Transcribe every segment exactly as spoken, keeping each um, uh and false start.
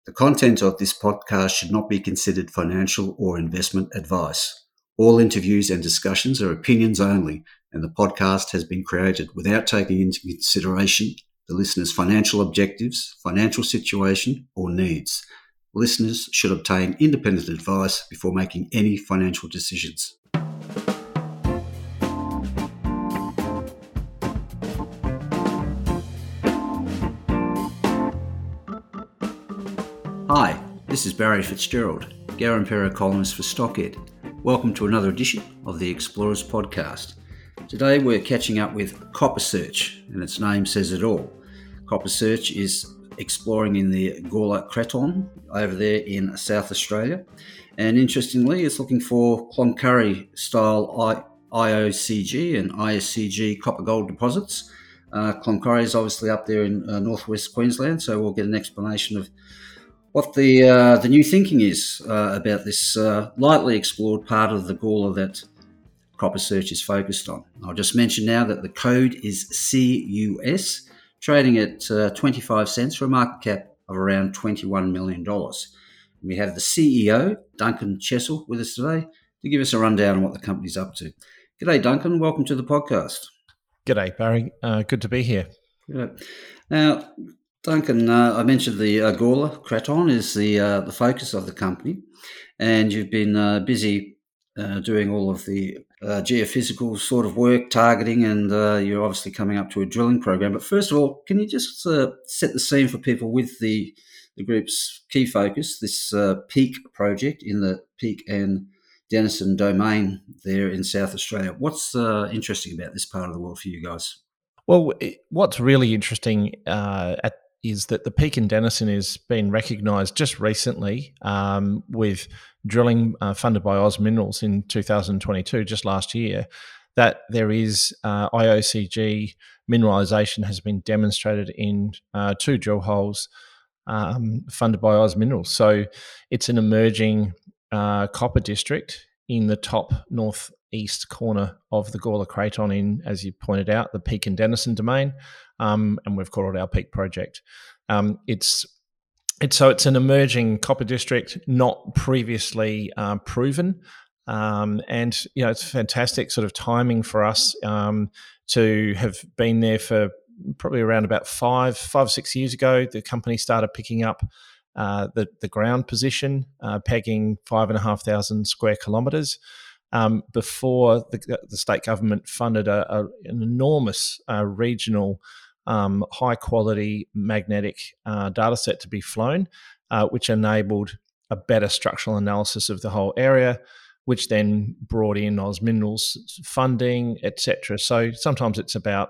The content of this podcast should not be considered financial or investment advice. All interviews and discussions are opinions only, and the podcast has been created without taking into consideration the listener's financial objectives, financial situation, or needs. Listeners should obtain independent advice before making any financial decisions. Hi, this is Barry Fitzgerald, Garimpeiro columnist for Stockhead. Welcome to another edition of the Explorers Podcast. Today we're catching up with Copper Search, and its name says it all. Copper Search is exploring in the Gawler Creton over there in South Australia, and interestingly it's looking for Cloncurry style I O C G and I S C G copper gold deposits. Uh, Cloncurry is obviously up there in uh, northwest Queensland, so we'll get an explanation of what the uh, the new thinking is uh, about this uh, lightly explored part of the Gawler that Copper Search is focused on. I'll just mention now that the code is C U S, trading at uh, twenty-five cents for a market cap of around twenty-one million dollars. We have the C E O, Duncan Chessel, with us today to give us a rundown on what the company's up to. G'day, Duncan. Welcome to the podcast. G'day, Barry. Uh, good to be here. Good. Now, Duncan, uh, I mentioned the uh, Gawler Creton is the uh, the focus of the company, and you've been uh, busy uh, doing all of the uh, geophysical sort of work, targeting, and uh, you're obviously coming up to a drilling program. But first of all, can you just uh, set the scene for people with the the group's key focus, this uh, Peak project in the Peak and Denison domain there in South Australia? What's uh, interesting about this part of the world for you guys? Well, what's really interesting uh, at is that the Peak in Denison has been recognised just recently um, with drilling uh, funded by Oz Minerals in two thousand twenty-two, just last year, that there is uh, I O C G mineralisation has been demonstrated in uh, two drill holes um, funded by Oz Minerals. So it's an emerging uh, copper district in the top northeast corner of the Gawler Creton in, as you pointed out, the Peak and Denison domain, um, and we've called it our Peak project. Um, it's it's so it's an emerging copper district, not previously uh, proven, um, and you know it's fantastic sort of timing for us um, to have been there for probably around about five five six years ago. The company started picking up Uh, the, the ground position, uh, pegging five and a half thousand square kilometres, um, before the, the state government funded a, a, an enormous uh, regional um, high quality magnetic uh, data set to be flown, uh, which enabled a better structural analysis of the whole area, which then brought in Oz Minerals funding, et cetera. So sometimes it's about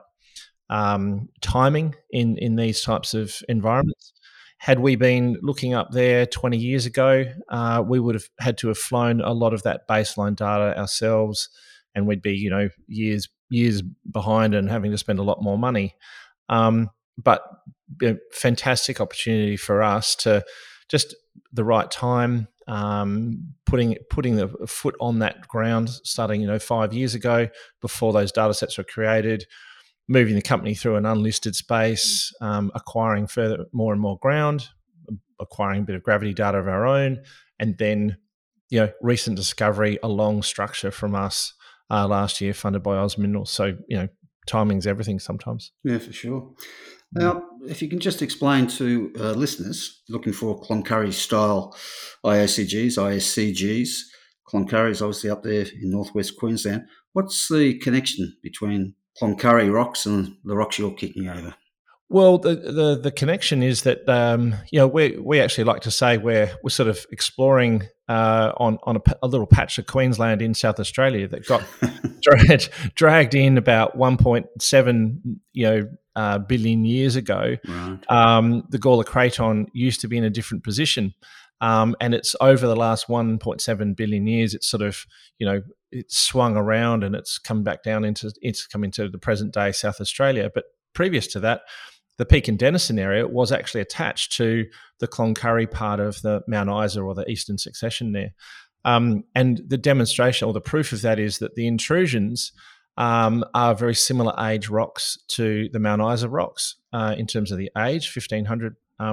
um, timing in, in these types of environments. Had we been looking up there twenty years ago, uh, we would have had to have flown a lot of that baseline data ourselves, and we'd be, you know, years years behind and having to spend a lot more money. Um, but a fantastic opportunity for us to just the right time, um, putting putting the foot on that ground, starting, you know, five years ago before those data sets were created. Moving the company through an unlisted space, um, acquiring further more and more ground, acquiring a bit of gravity data of our own, and then, you know, recent discovery, a long structure from us uh, last year, funded by Oz Minerals. So, you know, timing's everything sometimes. Yeah, for sure. Now, if you can just explain to uh, listeners looking for Cloncurry style I O C Gs, I S C Gs, Cloncurry is obviously up there in northwest Queensland. What's the connection between Cloncurry rocks and the rocks you're kicking over? Well, the the, the connection is that um, you know we we actually like to say we're we're sort of exploring uh, on on a, a little patch of Queensland in South Australia that got dragged dragged in about one point seven you know uh, billion years ago. Right. Um, the Gawler Creton used to be in a different position. Um, and it's over the last one point seven billion years, it's sort of, you know, it's swung around and it's come back down into, it's come into the present day South Australia. But previous to that, the Peak and Denison area was actually attached to the Cloncurry part of the Mount Isa or the Eastern Succession there. Um, and the demonstration or the proof of that is that the intrusions um, are very similar age rocks to the Mount Isa rocks uh, in terms of the age, fifteen hundred um,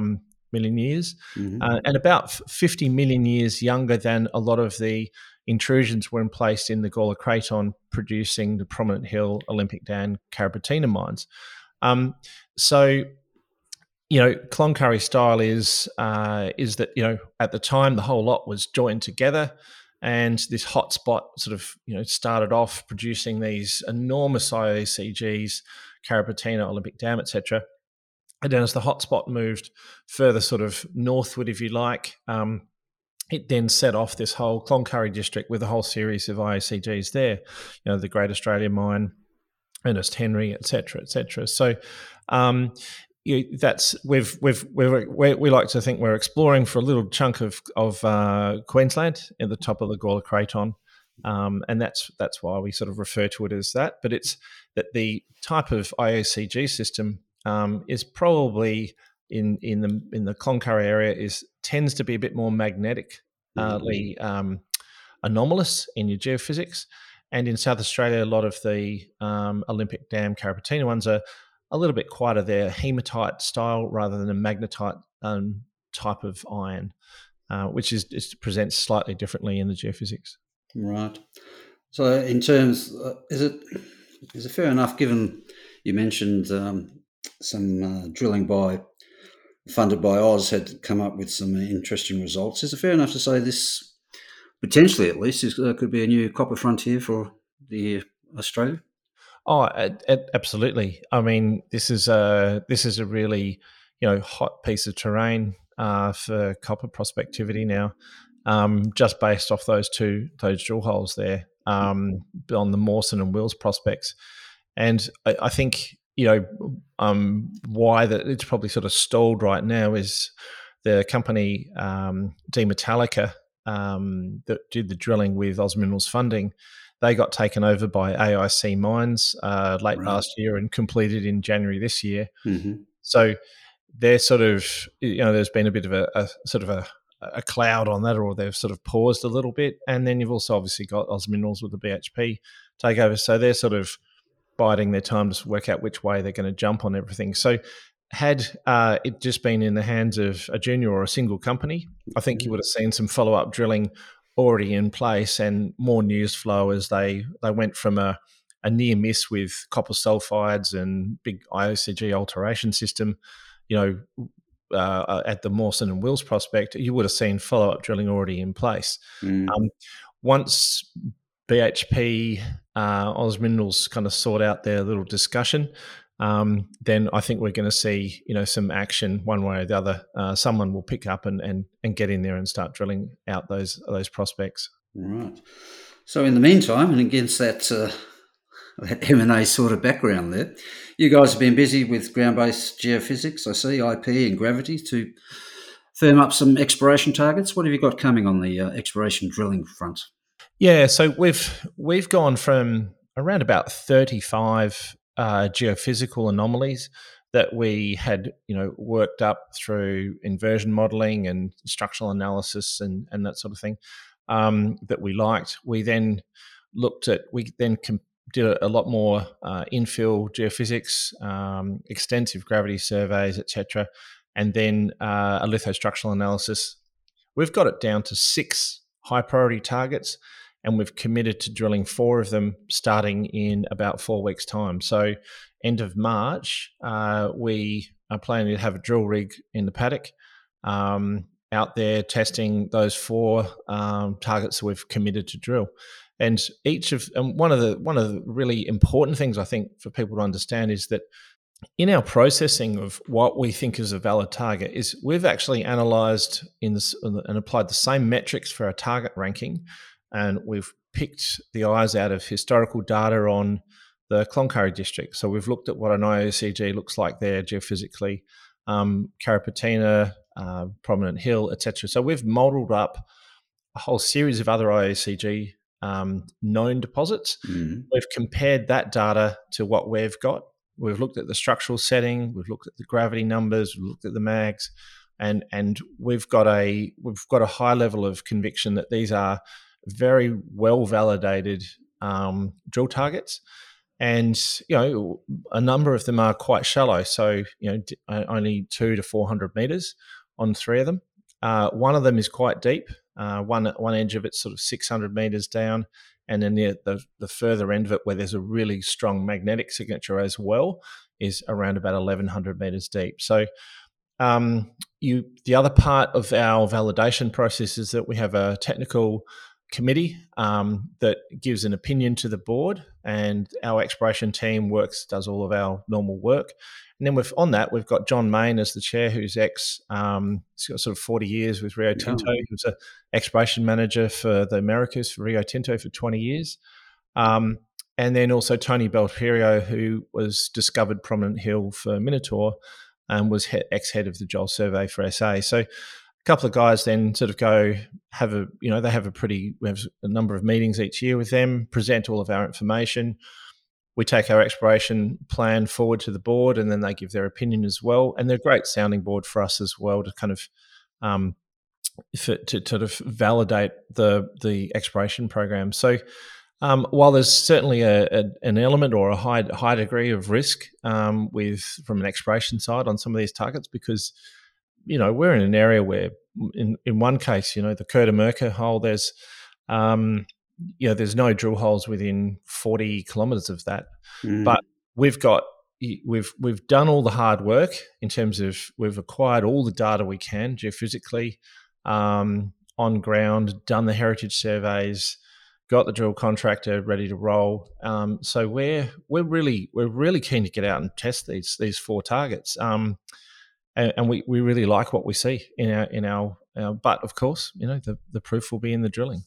million years, Mm-hmm. uh, and about fifty million years younger than a lot of the intrusions were in place in the Gawler Craton, producing the Prominent Hill, Olympic Dam, Carrapateena mines. Um, so, you know, Cloncurry style is uh, is that, you know, at the time the whole lot was joined together, and this hotspot sort of, you know, started off producing these enormous I O C Gs, Carrapateena, Olympic Dam, et cetera. And then as the hotspot moved further sort of northward, if you like, um, it then set off this whole Cloncurry district with a whole series of I O C Gs there, you know, the Great Australia Mine, Ernest Henry, et cetera, et cetera. So um, you, that's we've we've we've we we like to think we're exploring for a little chunk of of uh, Queensland at the top of the Gawler Craton, um, and that's that's why we sort of refer to it as that. But it's that the type of I O C G system um, is probably in in the in the Cloncurry area is tends to be a bit more magnetically um, anomalous in your geophysics. And in South Australia, a lot of the um, Olympic Dam, Carrapateena ones are a little bit quieter. They're hematite style rather than a magnetite um, type of iron, uh, which is, is presents slightly differently in the geophysics. Right. So, in terms, uh, is it is it fair enough? Given you mentioned um, some uh, drilling by funded by Oz had come up with some interesting results. Is it fair enough to say this? Potentially, at least, uh, could be a new copper frontier for the Australia. Oh, it, it, absolutely. I mean, this is a this is a really, you know, hot piece of terrain uh, for copper prospectivity now, um, just based off those two those drill holes there um, on the Mawson and Wills prospects, and I, I think you know um, why that it's probably sort of stalled right now is the company um, Demetallica. Um, that did the drilling with Oz Minerals funding, they got taken over by A I C Mines uh, late right. last year and completed in January this year. Mm-hmm. So they're sort of, you know, there's been a bit of a, a sort of a, a cloud on that, or they've sort of paused a little bit. And then you've also obviously got Oz Minerals with the B H P takeover. So they're sort of biding their time to work out which way they're going to jump on everything. So had uh, it just been in the hands of a junior or a single company, I think you would have seen some follow-up drilling already in place and more news flow as they, they went from a, a near miss with copper sulfides and big I O C G alteration system, you know, uh, at the Mawson and Wills prospect, you would have seen follow-up drilling already in place. Mm. Um, once B H P, uh, Oz Minerals kind of sort out their little discussion, Um, then I think we're going to see, you know, some action one way or the other. Uh, someone will pick up and, and and get in there and start drilling out those those prospects. Right. So in the meantime, and against that uh, that M and A sort of background there, you guys have been busy with ground-based geophysics, I see, I P and gravity to firm up some exploration targets. What have you got coming on the uh, exploration drilling front? Yeah, so we've we've gone from around about thirty-five Uh, geophysical anomalies that we had, you know, worked up through inversion modelling and structural analysis and, and that sort of thing um, that we liked. We then looked at, we then com- did a, a lot more uh, infill geophysics, um, extensive gravity surveys, et cetera, and then uh, a lithostructural analysis. We've got it down to six high priority targets, and we've committed to drilling four of them starting in about four weeks' time. So end of March, uh, we are planning to have a drill rig in the paddock um, out there testing those four um, targets that we've committed to drill. And each of and one of the one of the really important things I think for people to understand is that in our processing of what we think is a valid target is we've actually analysed in this and applied the same metrics for our target ranking. And we've picked the eyes out of historical data on the Cloncurry district. So we've looked at what an I O C G looks like there geophysically, um, Carrapateena, uh, Prominent Hill, et cetera. So we've modelled up a whole series of other I O C G um, known deposits. Mm-hmm. We've compared that data to what we've got. We've looked at the structural setting. We've looked at the gravity numbers. We've looked at the mags, and and we've got a we've got a high level of conviction that these are very well validated um, drill targets, and you know a number of them are quite shallow. So you know only two to four hundred meters, on three of them. Uh, one of them is quite deep. Uh, one one edge of it's sort of six hundred meters down, and then the, the the further end of it, where there's a really strong magnetic signature as well, is around about eleven hundred meters deep. So um, you the other part of our validation process is that we have a technical committee um, that gives an opinion to the board, and our exploration team works does all of our normal work. And then we've, on that, we've got John Main as the chair, who's ex, um, he's got sort of forty years with Rio Tinto. Yeah. He was an exploration manager for the Americas for Rio Tinto for twenty years. Um, and then also Tony Belperio, who was discovered Prominent Hill for Minotaur and was he- ex-head of the Joel Survey for S A. So a couple of guys then sort of go have a, you know, they have a pretty, we have a number of meetings each year with them, present all of our information. We take our exploration plan forward to the board, and then they give their opinion as well. And they're a great sounding board for us as well to kind of um, for, to, to sort of validate the the exploration program. So um, while there's certainly a, a, an element or a high high degree of risk um, with from an exploration side on some of these targets, because you know we're in an area where in in one case, you know, the Kurdamerka hole, there's um, you know, there's no drill holes within forty kilometres of that, mm. but we've got we've we've done all the hard work in terms of we've acquired all the data we can geophysically um, on ground, done the heritage surveys, got the drill contractor ready to roll. Um, so we're we're really we're really keen to get out and test these these four targets, um, and, and we, we really like what we see in our in our, our but of course, you know, the the proof will be in the drilling.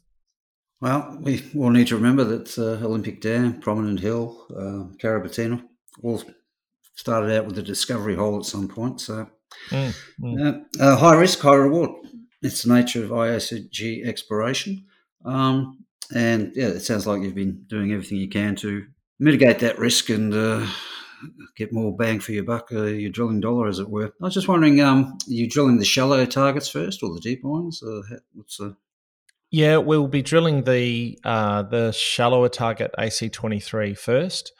Well, we all need to remember that uh, Olympic Dam, Prominent Hill, uh, Carrapateena all started out with a discovery hole at some point. So mm, mm. Uh, uh, high risk, high reward. It's the nature of I O C G exploration. Um, and, yeah, it sounds like you've been doing everything you can to mitigate that risk and uh, get more bang for your buck, uh, your drilling dollar, as it were. I was just wondering, um, are you drilling the shallow targets first or the deep ones? Uh, what's the... Yeah, we'll be drilling the uh, the shallower target A C twenty-three first.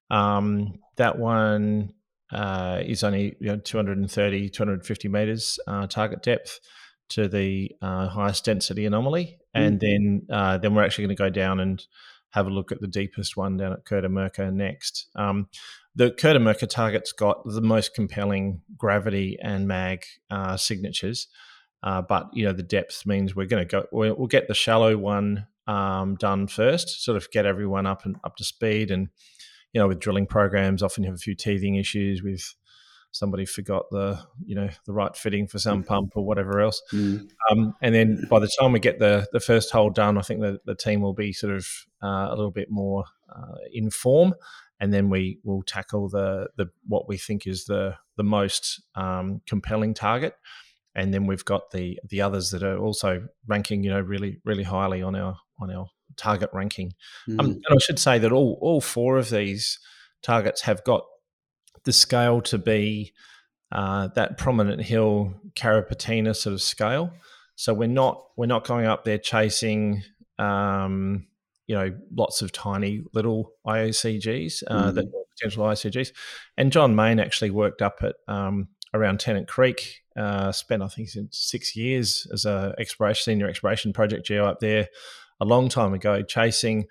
Um, that one uh, is only you know, two hundred thirty, two hundred fifty metres uh, target depth to the uh, highest density anomaly. And mm-hmm. then uh, then we're actually going to go down and have a look at the deepest one down at Kurdamerka next. Um, the Kurdamerka target's got the most compelling gravity and mag uh, signatures. Uh, but, you know, the depth means we're going to go, we'll, we'll get the shallow one um, done first, sort of get everyone up and up to speed. And, you know, with drilling programs, often you have a few teething issues with somebody forgot the, you know, the right fitting for some pump or whatever else. Mm. Um, and then by the time we get the the first hole done, I think the, the team will be sort of uh, a little bit more uh, in form. And then we will tackle the the what we think is the the most um, compelling target. And then we've got the the others that are also ranking, you know, really really highly on our on our target ranking. Mm. Um, and I should say that all all four of these targets have got the scale to be uh, that Prominent Hill Carrapateena sort of scale. So we're not we're not going up there chasing um, you know lots of tiny little I O C Gs uh, mm. that potential I O C Gs. And John Main actually worked up at um, around Tennant Creek. Uh, spent I think six years as a exploration senior exploration project geo up there a long time ago chasing.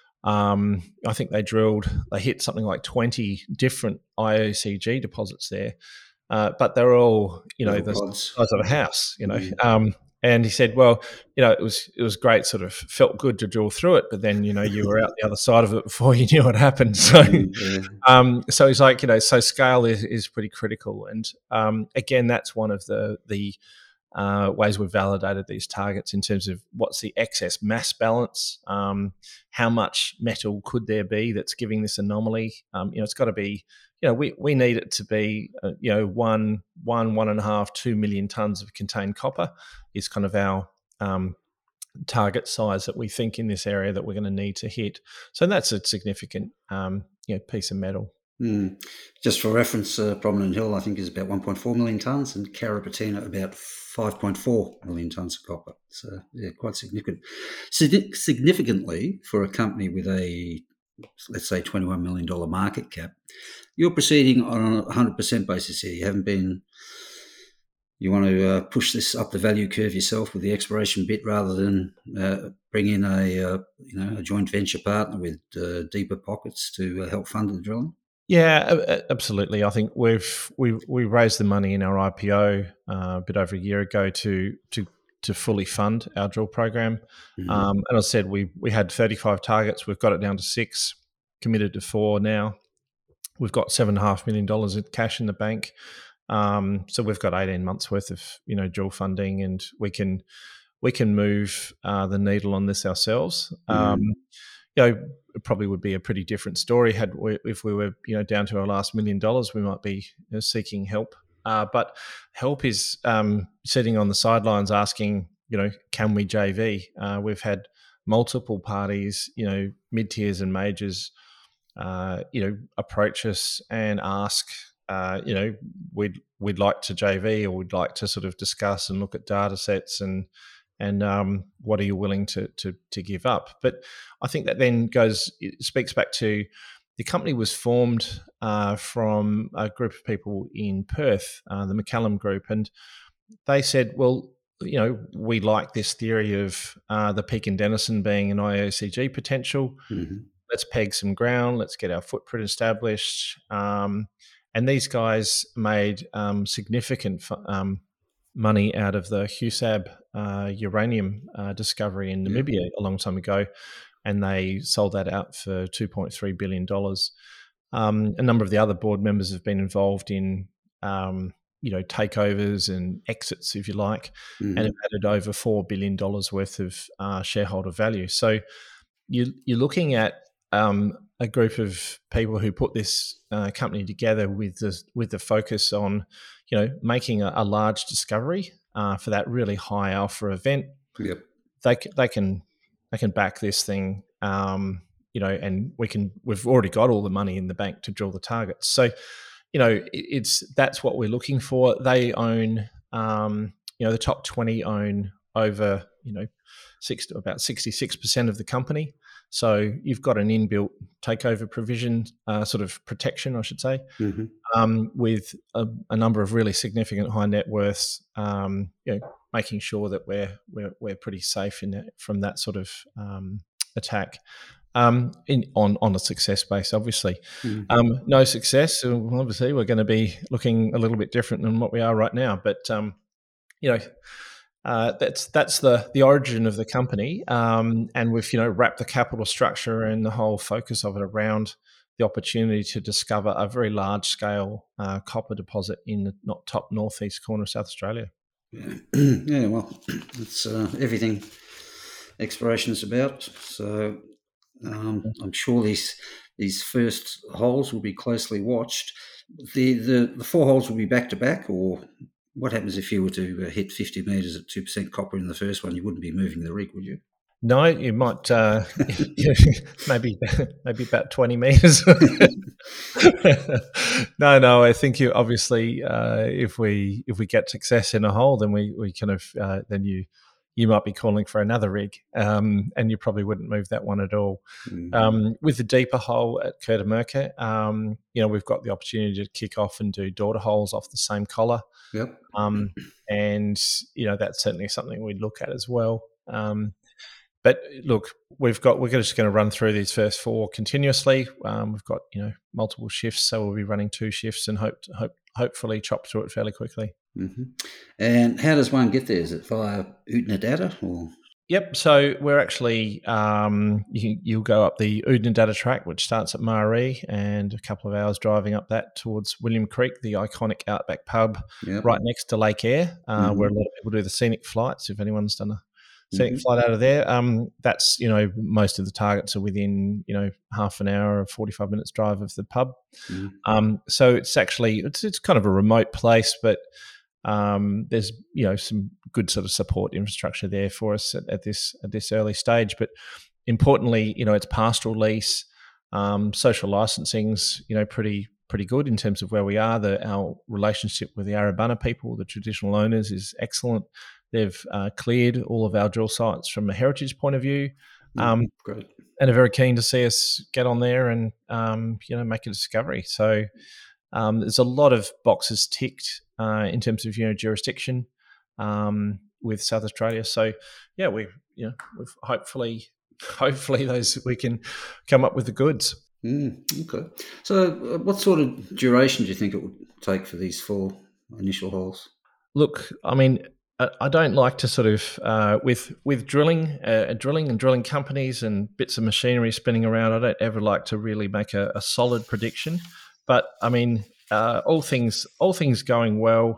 Um, I think they drilled, they hit something like twenty different I O C G deposits there, uh, but they're all, you know, the size of a house, you know. Mm. Um, and he said, well, you know, it was it was great, sort of felt good to drill through it, but then, you know, you were out the other side of it before you knew what happened. So, mm, um, so he's like, you know, so scale is, is pretty critical. And um, again, that's one of the the Uh, ways we've validated these targets in terms of what's the excess mass balance, um, how much metal could there be that's giving this anomaly. Um, you know, it's got to be, you know, we, we need it to be, uh, you know, one, one, one and a half, two million tons of contained copper is kind of our um, target size that we think in this area that we're going to need to hit. So that's a significant, um, you know, piece of metal. Mm. Just for reference, uh, Prominent Hill, I think, is about one point four million tonnes and Carrapateena about five point four million tonnes of copper. So, yeah, quite significant. Sig- significantly, for a company with a, let's say, twenty-one million dollars market cap, you're proceeding on a one hundred percent basis here. You haven't been, you want to uh, push this up the value curve yourself with the exploration bit, rather than uh, bring in a uh, you know a joint venture partner with uh, deeper pockets to uh, help fund the drilling? Yeah, absolutely. I think we've we we raised the money in our I P O uh, a bit over a year ago to to to fully fund our drill program. Mm-hmm. Um, and as I said, we we had thirty-five targets. We've got it down to six, committed to four now. We've got seven and a half million dollars in cash in the bank. Um, so we've got eighteen months worth of you know drill funding, and we can we can move uh, the needle on this ourselves. Mm. Um, you know, it probably would be a pretty different story had we, if we were you know down to our last million dollars. We might be you know, seeking help, uh, but help is um, sitting on the sidelines asking, you know, can we J V? Uh, we've had multiple parties, you know, mid tiers and majors, uh, you know, approach us and ask. Uh, you know, we'd we'd like to J V, or we'd like to sort of discuss and look at data sets and and um, what are you willing to to to give up? But I think that then goes it speaks back to the company was formed uh, from a group of people in Perth, uh, the McCallum Group, and they said, well, you know, we like this theory of uh, the Peak and Denison being an I O C G potential. Mm-hmm. Let's peg some ground. Let's get our footprint established. Um, And these guys made um, significant um, money out of the Husab uh, uranium uh, discovery in Namibia yeah. a long time ago, and they sold that out for two point three billion dollars. Um, a number of the other board members have been involved in, um, you know, takeovers and exits, if you like, mm-hmm. and have added over four billion dollars worth of uh, shareholder value. So you, you're looking at um, a group of people who put this uh, company together with the with the focus on, you know, making a, a large discovery uh, for that really high alpha event. Yep. They they can they can back this thing, um, you know, and we can we've already got all the money in the bank to drill the targets. So, you know, it, it's that's what we're looking for. They own, um, you know, the top twenty own over, you know, six about sixty-six percent of the company. So you've got an inbuilt takeover provision, uh, sort of protection, I should say, mm-hmm. um, with a, a number of really significant high net worths, um, you know, making sure that we're we're we're pretty safe in that, from that sort of um, attack. Um, in on on a success base, obviously. Mm-hmm. Um, no success, obviously, we're going to be looking a little bit different than what we are right now. But um, you know. Uh, that's that's the the origin of the company, um, and we've you know wrapped the capital structure and the whole focus of it around the opportunity to discover a very large scale uh, copper deposit in the not top northeast corner of South Australia. Yeah, yeah well, it's uh, everything exploration is about. So um, I'm sure these these first holes will be closely watched. The the, the four holes will be back to back, or what happens if you were to hit fifty metres at two percent copper in the first one? You wouldn't be moving the rig, would you? No, you might uh, maybe maybe about twenty metres. no, no, I think you obviously uh, if we if we get success in a hole, then we we kind of uh, then you you might be calling for another rig, um, and you probably wouldn't move that one at all. Mm-hmm. Um, with the deeper hole at Kurtamerka, um, you know, we've got the opportunity to kick off and do daughter holes off the same collar. Yep. Um, and, you know, that's certainly something we'd look at as well. Um, but look, we've got, we're just going to run through these first four continuously. Um, we've got, you know, multiple shifts, so we'll be running two shifts and hope, hope hopefully chop through it fairly quickly. Mm-hmm. And how does one get there? Is it via Oodnadatta or? Yep. So we're actually, um, you, you'll go up the Oodnadatta track, which starts at Maree, and a couple of hours driving up that towards William Creek, the iconic Outback pub, yep. right next to Lake Eyre, uh, mm-hmm. where a lot of people do the scenic flights. If anyone's done a scenic mm-hmm. flight out of there, um, that's, you know, most of the targets are within, you know, half an hour or forty-five minutes drive of the pub. Mm-hmm. Um, so it's actually, it's, it's kind of a remote place, but Um, there's you know some good sort of support infrastructure there for us at, at this at this early stage, but importantly, you know it's pastoral lease, um, social licensing's you know pretty pretty good in terms of where we are. The our relationship with the Arabana people, the traditional owners, is excellent. They've uh, cleared all of our drill sites from a heritage point of view, um, mm, great, and are very keen to see us get on there and um, you know make a discovery. So um, there's a lot of boxes ticked. uh, in terms of you know jurisdiction um, with South Australia. So yeah, we you know we've hopefully hopefully those we can come up with the goods. Mm, okay. So uh, what sort of duration do you think it would take for these four initial holes? Look, I mean, I don't like to sort of uh, with with drilling, uh, drilling and drilling companies and bits of machinery spinning around. I don't ever like to really make a, a solid prediction. But I mean, uh, all things all things going well,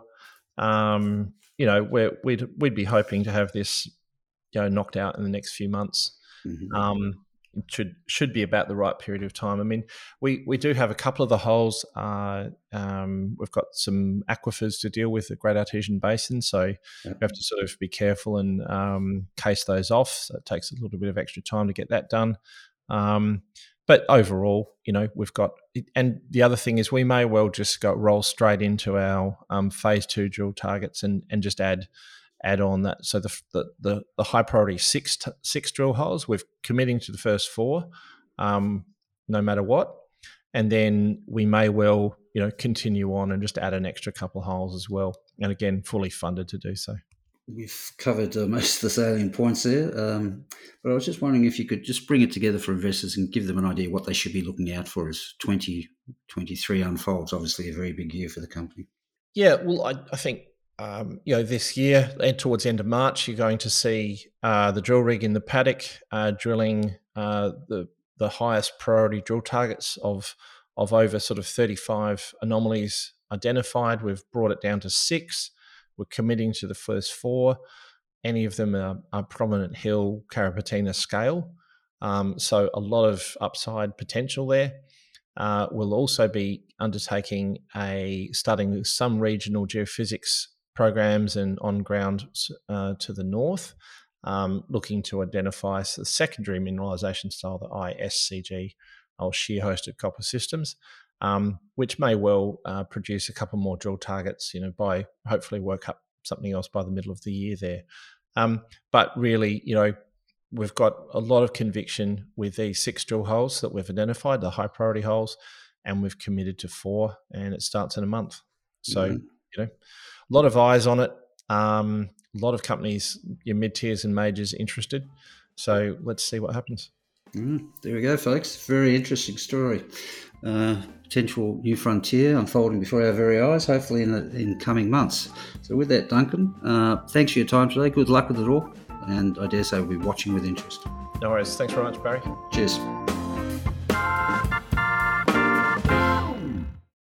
um, you know, we're, we'd we'd be hoping to have this, you know, knocked out in the next few months. Mm-hmm. Um, it should should be about the right period of time. I mean, we, we do have a couple of the holes. Uh, um, we've got some aquifers to deal with the Great Artesian Basin, so Yep. we have to sort of be careful and um, case those off. So it takes a little bit of extra time to get that done. Um, but overall, you know, we've got, and the other thing is we may well just go roll straight into our um, phase two drill targets and and just add. add on that. So the the the, the high priority six t- six drill holes, we're committing to the first four, um, no matter what, and then we may well you know continue on and just add an extra couple of holes as well, and again fully funded to do so. We've covered uh, most of the salient points there, um, but I was just wondering if you could just bring it together for investors and give them an idea what they should be looking out for as twenty twenty-three unfolds. Obviously, a very big year for the company. Yeah, well, I, I think. Um, you know, this year and towards the end of March, you're going to see uh, the drill rig in the paddock uh, drilling uh, the the highest priority drill targets of of over sort of thirty-five anomalies identified. We've brought it down to six. We're committing to the first four. Any of them are, are prominent hill Carrapateena scale, um, so a lot of upside potential there. Uh, we'll also be undertaking a starting some regional geophysics programs and on ground uh, to the north, um, looking to identify the secondary mineralisation style, the I S C G, or shear-hosted copper systems, um, which may well uh, produce a couple more drill targets, you know, by hopefully work up something else by the middle of the year there. Um, but really, you know, we've got a lot of conviction with these six drill holes that we've identified, the high priority holes, and we've committed to four, and it starts in a month. So, mm-hmm. you know, a lot of eyes on it. Um, a lot of companies, your mid-tiers and majors interested. So let's see what happens. Mm, there we go, folks. Very interesting story. Uh, potential new frontier unfolding before our very eyes, hopefully in, the, in coming months. So with that, Duncan, uh, thanks for your time today. Good luck with it all. And I dare say we'll be watching with interest. No worries. Thanks very much, Barry. Cheers.